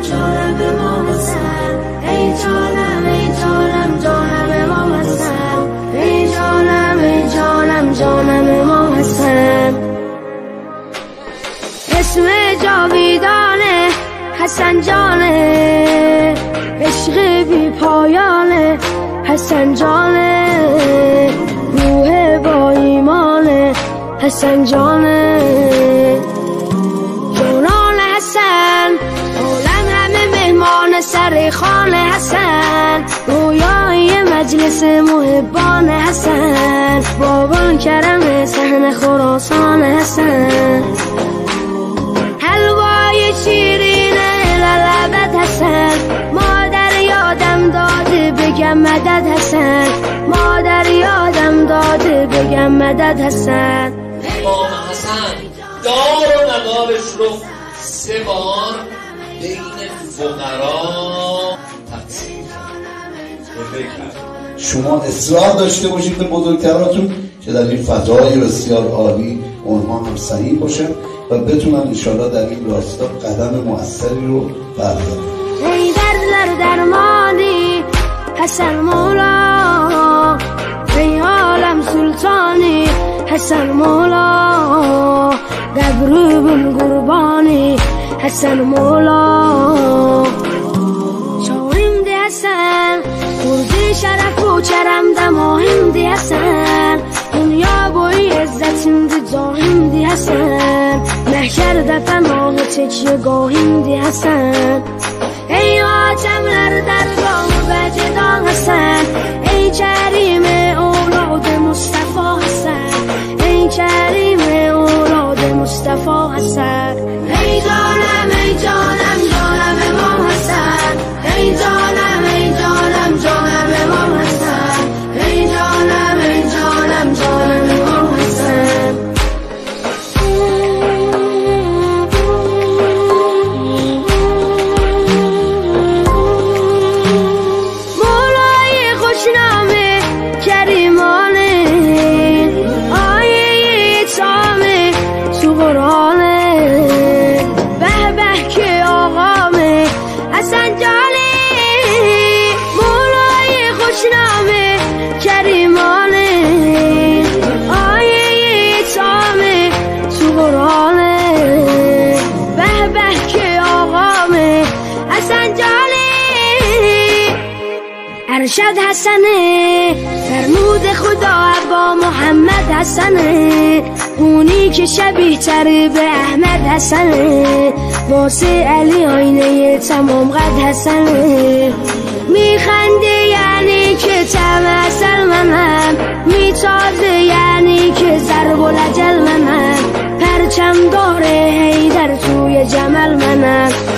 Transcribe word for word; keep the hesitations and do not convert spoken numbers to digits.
جانم امام حسن ای جانم ای جانم جانم امام حسن ای جانم ای جانم جانم امام حسن اسم جاویدانه حسن جانه عشق بی پایانه حسن جانه روح با ایمانه حسن جانه جانان حسن عالم همه مهمان سر خانه حسن رویای مجلس محبان حسن بابان کرم صحن خراسان حسن حلوای شیرین لبت حسن مادر یادم داده بگم مدد حسن مادر یادم داده بگم مدد حسن امام حسن دار و ندارش رو سه بار بین فقرا تقسیم کرد. شما اصرار داشته باشید به بزرگتراتون که در این فضای بسیار عالی اونها هم صحیح باشن و بتونن انشاءالله در این راستا قدم مؤثری رو بردارن. ای در در درمانی حسن مولا ای عالم سلطانی حسن مولا قبر بن قربانی حسن مولا شاهیم دی حسن قرد شرف و چرم دماهیم دی حسن دنیا بوی عزتیم دی جاهیم دی حسن محشر ده پناه تکیه گاهیم دی حسن ای آتملر درگاه وجدان حسن ای کریم اولاد مصطفی حسن ای کریم اولاد مصطفی حسن ای جانم ای جانم جانم امام حسن ای جانم ای جانم جانم امام حسن ای جانم ای جانم جانم امام حسن مولای خوشنامه کریمانه آیه تامه سغرانه به به که آقامه حسن جانه مولای خوشنامه کریمانه آیه تامه سغرانه به به که آقامه حسن جانه ارشد حسنه فرمود خدا با محمد حسنه اونی که شبیه تر به احمد حسنه واسه علی آینه تمام قد حسنه میخنده یعنی که طعم عسل منم میتازه یعنی که ضرب العجل منم پرچم داره هیدر توی جمل منم